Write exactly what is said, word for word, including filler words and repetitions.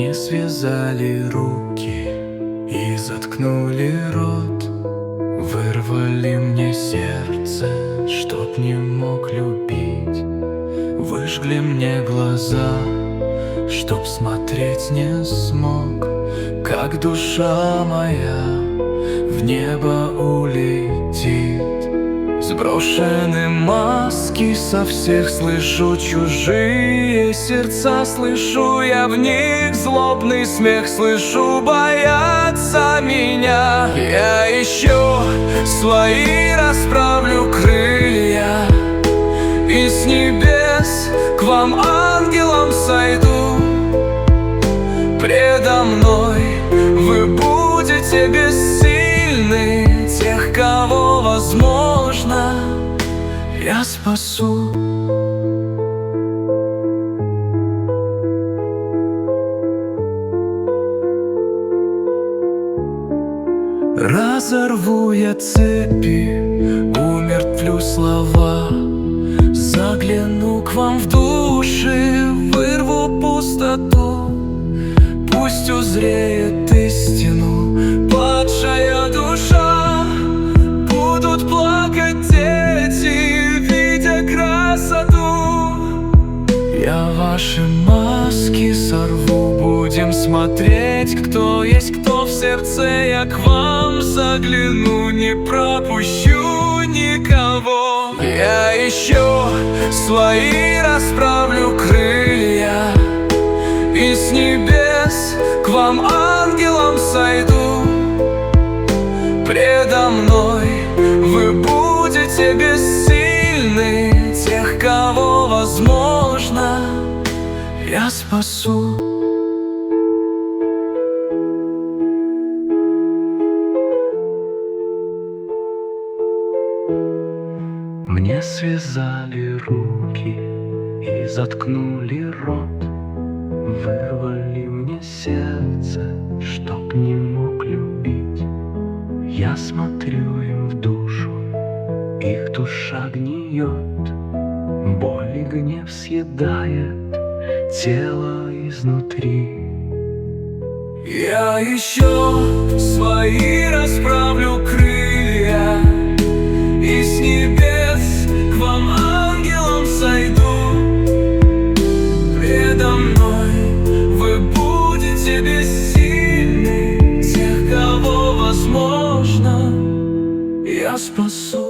Мне связали руки и заткнули рот, вырвали мне сердце, чтоб не мог любить, выжгли мне глаза, чтоб смотреть не смог. Как душа моя в небо улетит, сброшены маски, со всех слышу чужие сердца, слышу я в них злобный смех, слышу боятся меня. Я еще свои расправлю крылья и с небес к вам ангелом сойду. Предо мной вы будете бессильны, тех, кого возможно я спасу. Разорву я цепи, умертвлю слова, загляну к вам в души, вырву пустоту. Пусть узреет истину падшая душа, будут плакать дети, видя красоту. Я ваши маски сорву, будем смотреть, кто есть кто в сердце. Я к вам загляну, не пропущу никого. Я еще свои расправлю крылья и с небес к вам ангелом сойду. Предо мной вы будете бессильны, тех, кого возможно я спасу. Мне связали руки и заткнули рот, вырвали мне сердце, чтоб не мог любить. Я смотрю им в душу, их душа гниет, боль и гнев съедает тело изнутри. Я еще свои расправлю крылья и с небес к вам ангелом сойду. Предо мной вы будете бессильны, тех, кого возможно я спасу.